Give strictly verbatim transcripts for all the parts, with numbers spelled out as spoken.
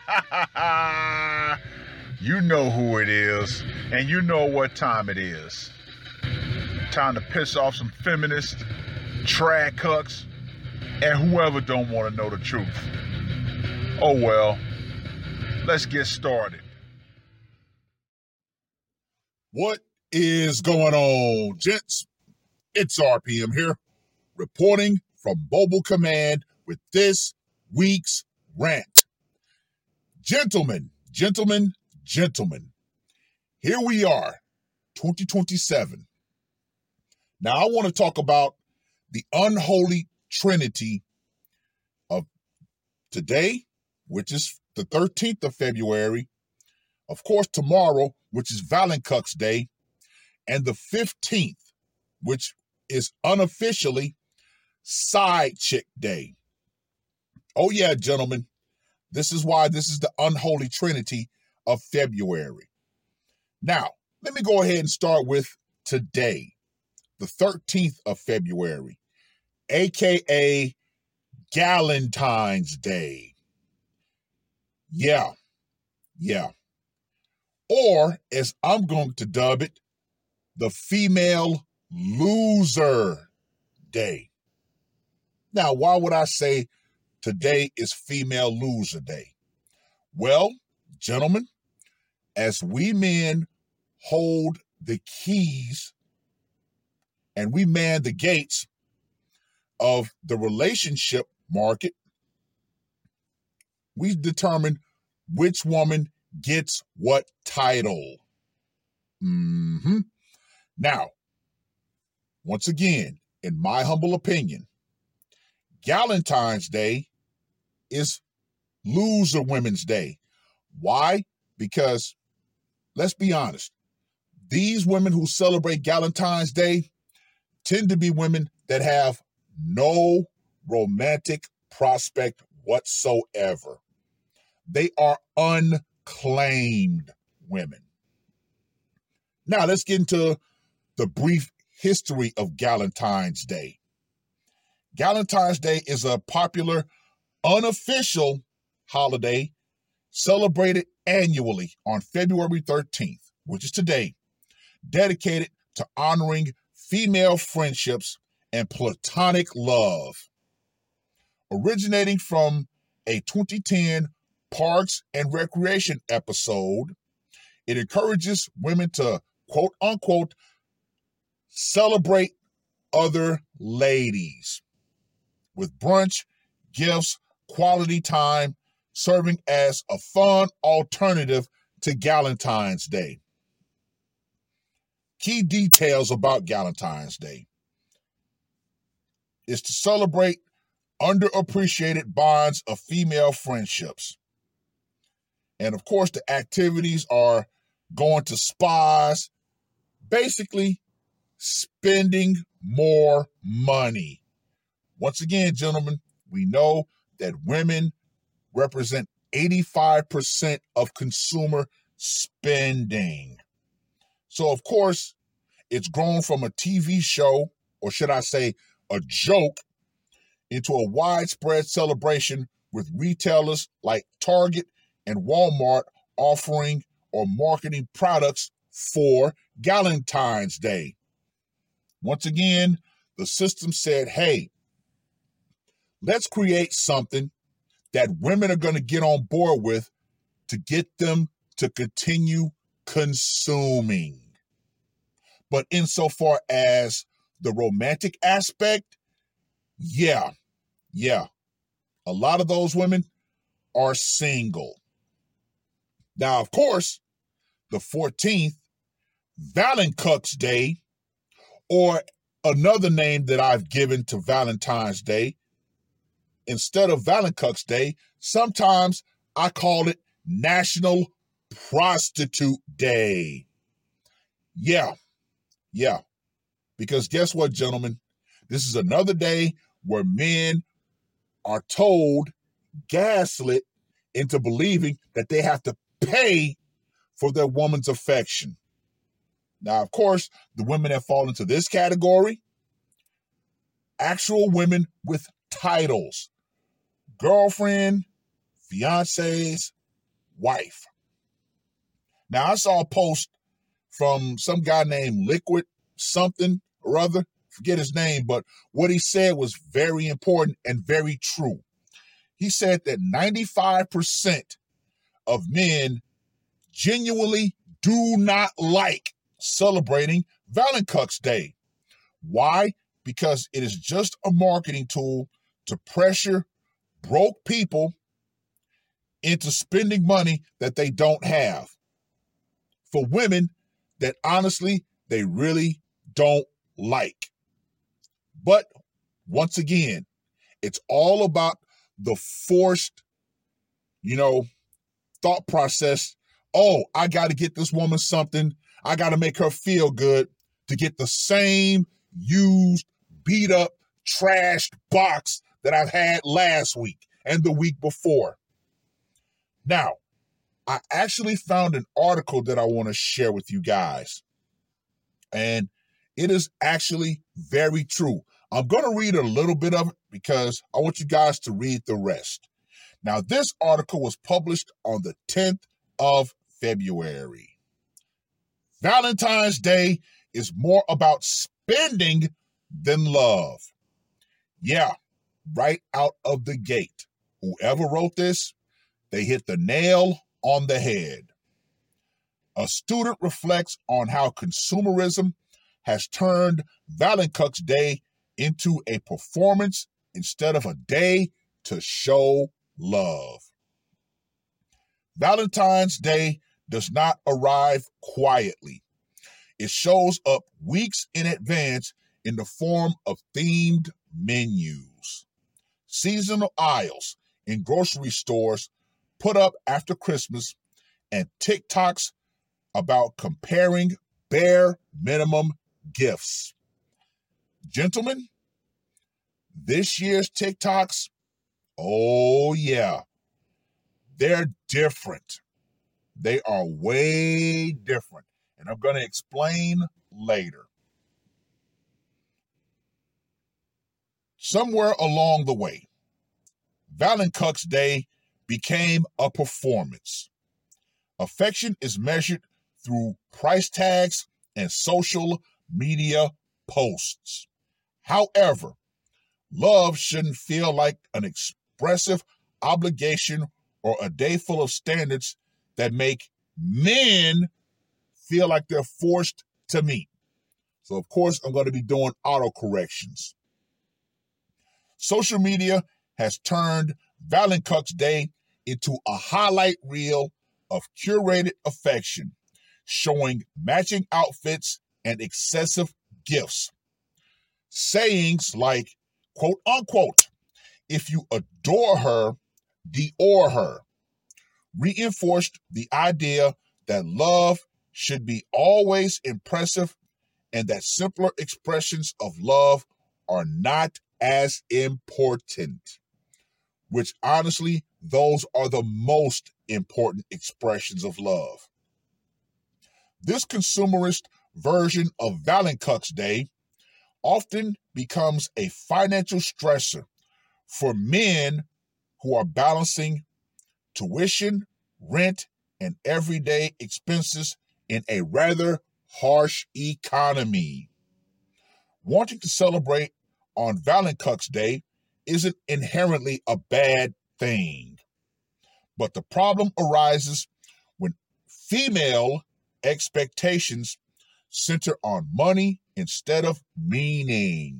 You know who it is, and you know what time it is. Time to piss off some feminists, trad cucks, and whoever don't want to know the truth. Oh well, let's get started. What is going on, gents? It's R P M here, reporting from Mobile Command with this week's rant. Gentlemen, gentlemen, gentlemen, here we are, twenty twenty-seven. Now, I want to talk about the unholy trinity of today, which is the thirteenth of February, of course, tomorrow, which is Valentine's Day, and the fifteenth, which is unofficially Side Chick Day. Oh yeah, gentlemen, this is why this is the unholy trinity of February. Now, let me go ahead and start with today, the thirteenth of February, aka Galentine's Day. Yeah, yeah. Or, as I'm going to dub it, the Female Loser Day. Now, why would I say today is Female Loser Day? Well, gentlemen, as we men hold the keys and we man the gates of the relationship market, we determine which woman gets what title. Mm-hmm. Now, once again, in my humble opinion, Galentine's Day is Loser Women's Day. Why? Because, let's be honest, these women who celebrate Galentine's Day tend to be women that have no romantic prospect whatsoever. They are unclaimed women. Now, let's get into the brief history of Galentine's Day. Galentine's Day is a popular, unofficial holiday celebrated annually on February thirteenth, which is today, dedicated to honoring female friendships and platonic love. Originating from a twenty ten Parks and Recreation episode, it encourages women to, quote unquote, celebrate other ladies with brunch, gifts, quality time, serving as a fun alternative to Galentine's Day. Key details about Galentine's Day is to celebrate underappreciated bonds of female friendships. And of course, the activities are going to spas, basically spending more money. Once again, gentlemen, we know that women represent eighty-five percent of consumer spending. So, of course, it's grown from a T V show, or should I say a joke, into a widespread celebration with retailers like Target and Walmart offering or marketing products for Galentine's Day. Once again, the system said, hey, let's create something that women are going to get on board with to get them to continue consuming. But insofar as the romantic aspect, yeah, yeah, a lot of those women are single. Now, of course, the fourteenth, Valentine's Day, or another name that I've given to Valentine's Day, instead of Valentine's Day, sometimes I call it National Prostitute Day. Yeah, yeah, because guess what, gentlemen? This is another day where men are told, gaslit into believing that they have to pay for their woman's affection. Now, of course, the women that fall into this category, actual women with titles, girlfriend, fiancés, wife. Now, I saw a post from some guy named Liquid something or other, forget his name, but what he said was very important and very true. He said that ninety-five percent of men genuinely do not like celebrating Valentine's Day. Why? Because it is just a marketing tool to pressure broke people into spending money that they don't have for women that honestly they really don't like. But once again, it's all about the forced, you know, thought process. Oh, I got to get this woman something. I got to make her feel good to get the same used, beat up, trashed box that I've had last week and the week before. Now, I actually found an article that I want to share with you guys. And it is actually very true. I'm going to read a little bit of it because I want you guys to read the rest. Now, this article was published on the tenth of February. Valentine's Day is more about spending than love. Yeah, right out of the gate. Whoever wrote this, they hit the nail on the head. A student reflects on how consumerism has turned Valentine's Day into a performance instead of a day to show love. Valentine's Day does not arrive quietly. It shows up weeks in advance in the form of themed menus. Seasonal aisles in grocery stores put up after Christmas, and TikToks about comparing bare minimum gifts. Gentlemen, this year's TikToks, oh yeah, they're different. They are way different, and I'm going to explain later. Somewhere along the way, Valentine's Day became a performance. Affection is measured through price tags and social media posts. However, love shouldn't feel like an expressive obligation or a day full of standards that make men feel like they're forced to meet. So, of course, I'm going to be doing auto corrections. Social media has turned Valentine's Day into a highlight reel of curated affection, showing matching outfits and excessive gifts. Sayings like, quote unquote, if you adore her, Dior her, reinforced the idea that love should be always impressive and that simpler expressions of love are not as important, which honestly, those are the most important expressions of love. This consumerist version of Valentine's Day often becomes a financial stressor for men who are balancing tuition, rent, and everyday expenses in a rather harsh economy. Wanting to celebrate on Valentine's Day isn't inherently a bad thing. But the problem arises when female expectations center on money instead of meaning.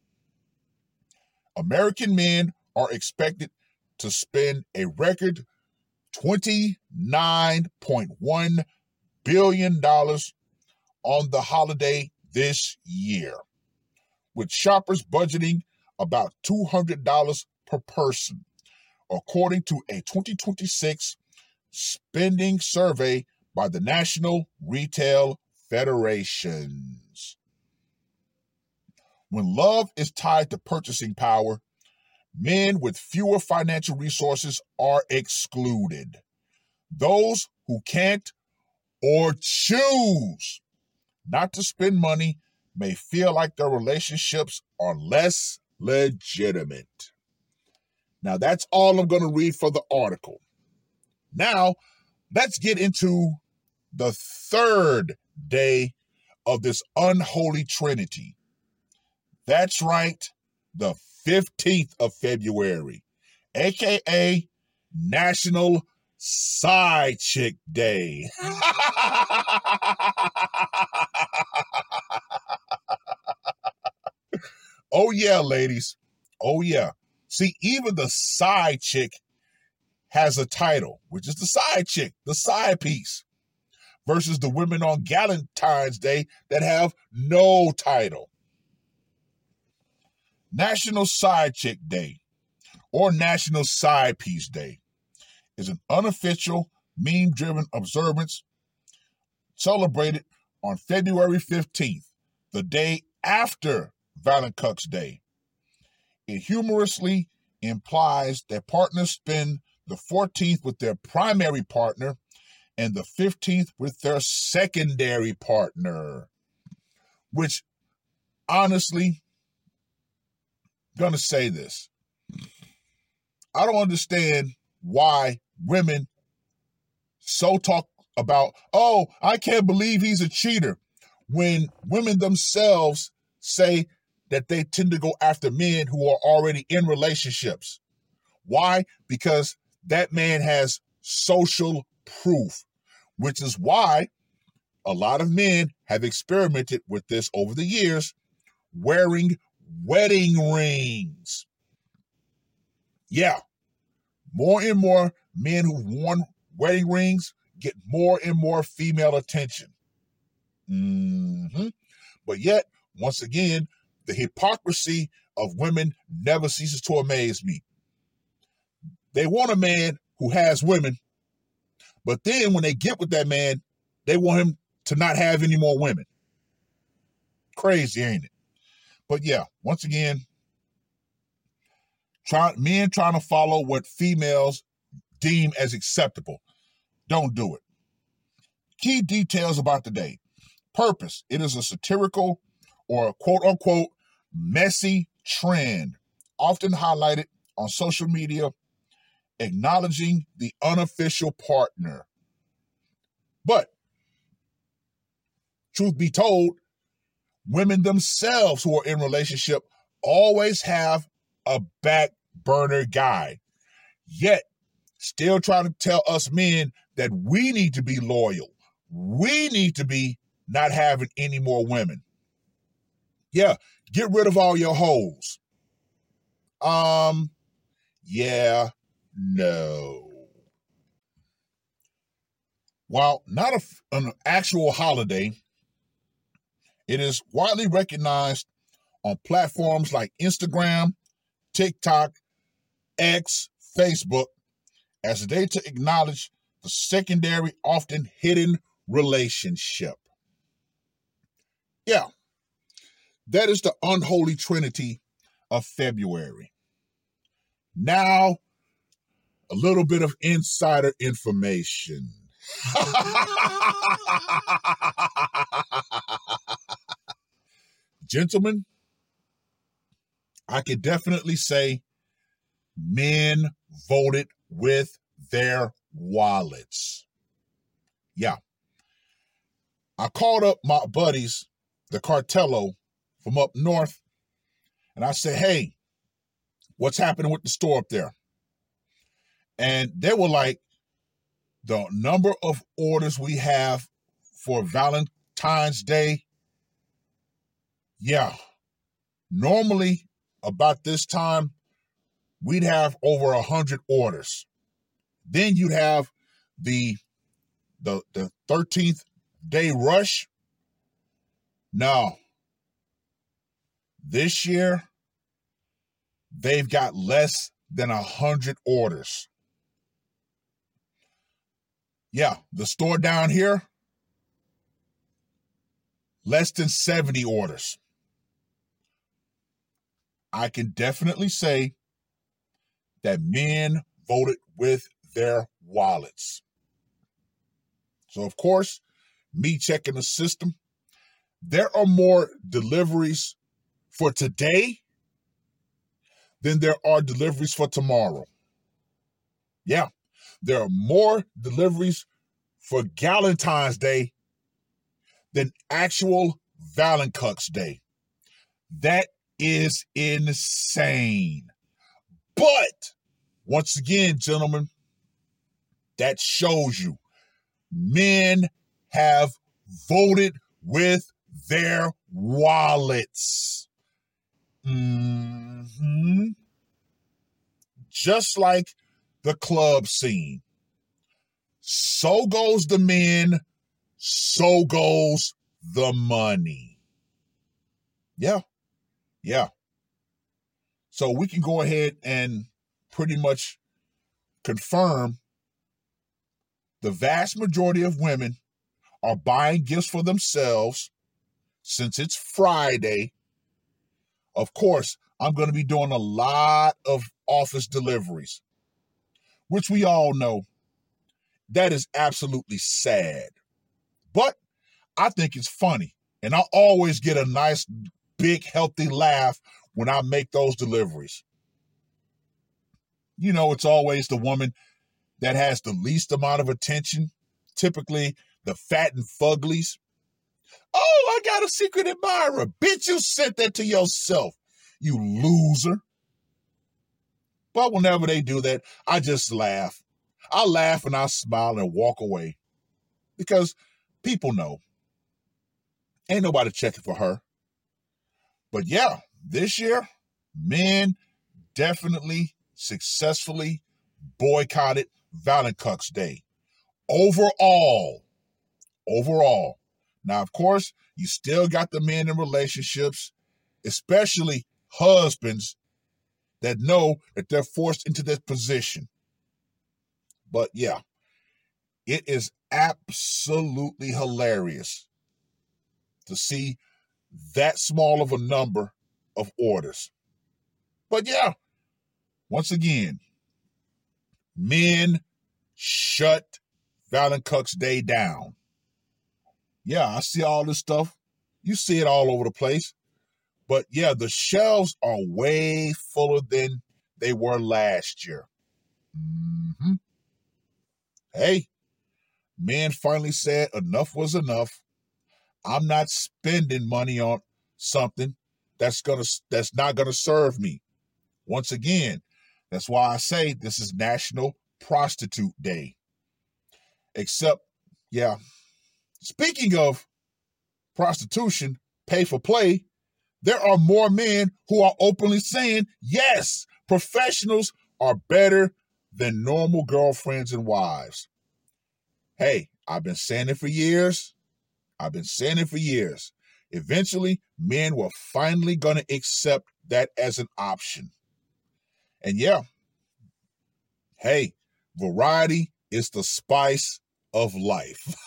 American men are expected to spend a record twenty-nine point one billion dollars on the holiday this year, with shoppers budgeting about two hundred dollars per person, according to a twenty twenty-six spending survey by the National Retail Federations. When love is tied to purchasing power, men with fewer financial resources are excluded. Those who can't or choose not to spend money may feel like their relationships are less legitimate. Now, that's all I'm going to read for the article. Now, let's get into the third day of this unholy trinity. That's right, the fifteenth of February, aka National Side Chick Day. Oh yeah, ladies. Oh yeah. See, even the side chick has a title, which is the side chick, the side piece, versus the women on Valentine's Day that have no title. National Side Chick Day, or National Side Piece Day, is an unofficial, meme-driven observance celebrated on February fifteenth, the day after Valentine's Day. It humorously implies that partners spend the fourteenth with their primary partner and the fifteenth with their secondary partner, which honestly, gonna say this. I don't understand why women so talk about, oh, I can't believe he's a cheater, when women themselves say that they tend to go after men who are already in relationships. Why? Because that man has social proof, which is why a lot of men have experimented with this over the years, wearing wedding rings. Yeah, more and more men who've worn wedding rings get more and more female attention. Mm-hmm. But yet, once again, the hypocrisy of women never ceases to amaze me. They want a man who has women, but then when they get with that man, they want him to not have any more women. Crazy, ain't it? But yeah, once again, try, men trying to follow what females deem as acceptable. Don't do it. Key details about the day. Purpose. It is a satirical or quote-unquote messy trend, often highlighted on social media, acknowledging the unofficial partner. But, truth be told, women themselves who are in relationship always have a back burner guy, yet still trying to tell us men that we need to be loyal. We need to be not having any more women. Yeah, get rid of all your hoes. Um, yeah, no. While not a, an actual holiday, it is widely recognized on platforms like Instagram, TikTok, X, Facebook, as a day to acknowledge the secondary, often hidden relationship. Yeah, that is the unholy trinity of February. Now, a little bit of insider information. Gentlemen, I can definitely say men voted with their wallets. Yeah. I called up my buddies, the Cartello from up north, and I said, hey, what's happening with the store up there? And they were like, the number of orders we have for Valentine's Day, yeah, normally about this time, we'd have over a hundred orders. Then you'd have the, the, the thirteenth day rush. No, this year, they've got less than a hundred orders. Yeah, the store down here, less than seventy orders. I can definitely say that men voted with their wallets. So, of course, me checking the system, there are more deliveries for today than there are deliveries for tomorrow. Yeah, there are more deliveries for Galentine's Day than actual Valentine's Day. That is insane. But once again, gentlemen, that shows you men have voted with their wallets. Mm-hmm. Just like the club scene. So goes the men, so goes the money. Yeah, yeah. So we can go ahead and pretty much confirm the vast majority of women are buying gifts for themselves since it's Friday. Of course, I'm going to be doing a lot of office deliveries, which we all know that is absolutely sad. But I think it's funny, and I always get a nice, big, healthy laugh when I make those deliveries. You know, it's always the woman that has the least amount of attention, typically the fat and fuglies. Oh, I got a secret admirer. Bitch, you sent that to yourself, you loser. But whenever they do that, I just laugh. I laugh and I smile and walk away because people know. Ain't nobody checking for her. But yeah, this year, men definitely successfully boycotted Valentine's Day. Overall, overall. Now, of course, you still got the men in relationships, especially husbands that know that they're forced into this position. But yeah, it is absolutely hilarious to see that small of a number of orders. But yeah, once again, men shut Valentine's Day down. Yeah, I see all this stuff. You see it all over the place. But yeah, the shelves are way fuller than they were last year. Mm-hmm. Hey, men finally said enough was enough. I'm not spending money on something that's gonna that's not gonna serve me. Once again, that's why I say this is National Prostitute Day. Except, yeah, speaking of prostitution, pay for play, there are more men who are openly saying, yes, professionals are better than normal girlfriends and wives. Hey, I've been saying it for years. I've been saying it for years. Eventually, men were finally going to accept that as an option. And yeah, hey, variety is the spice of life.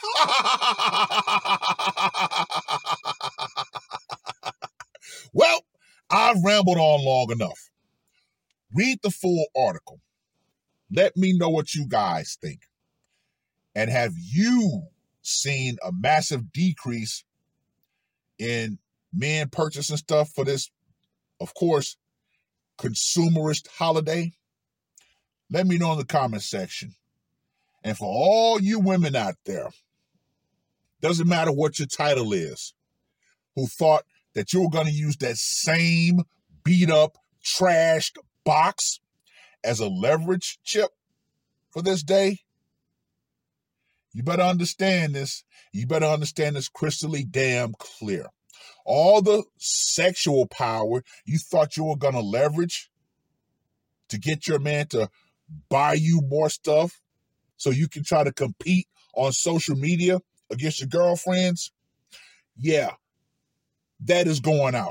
Well, I've rambled on long enough. Read the full article. Let me know what you guys think. And have you seen a massive decrease in men purchasing stuff for this, of course, consumerist holiday? Let me know in the comment section. And for all you women out there, doesn't matter what your title is, who thought that you were going to use that same beat up, trashed box as a leverage chip for this day, you better understand this. You better understand this crystally damn clear. All the sexual power you thought you were going to leverage to get your man to buy you more stuff so you can try to compete on social media against your girlfriends, yeah, that is going out.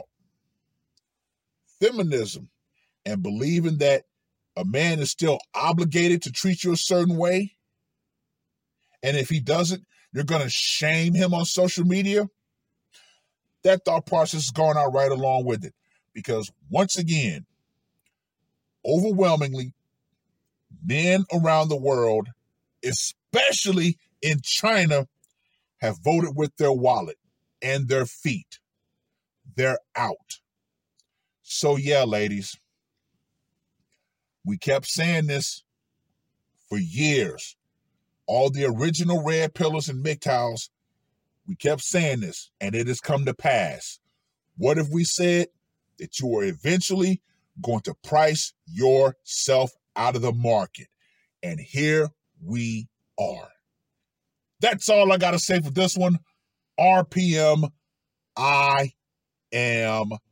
Feminism and believing that a man is still obligated to treat you a certain way, and if he doesn't, you're going to shame him on social media, that thought process is going out right along with it. Because once again, overwhelmingly, men around the world, especially in China, have voted with their wallet and their feet. They're out. So yeah, ladies, we kept saying this for years. all the original red pillars and M G T O Ws, we kept saying this, and it has come to pass. What if we said that you are eventually going to price yourself out of the market? And here we are. That's all I got to say for this one. R P M, I am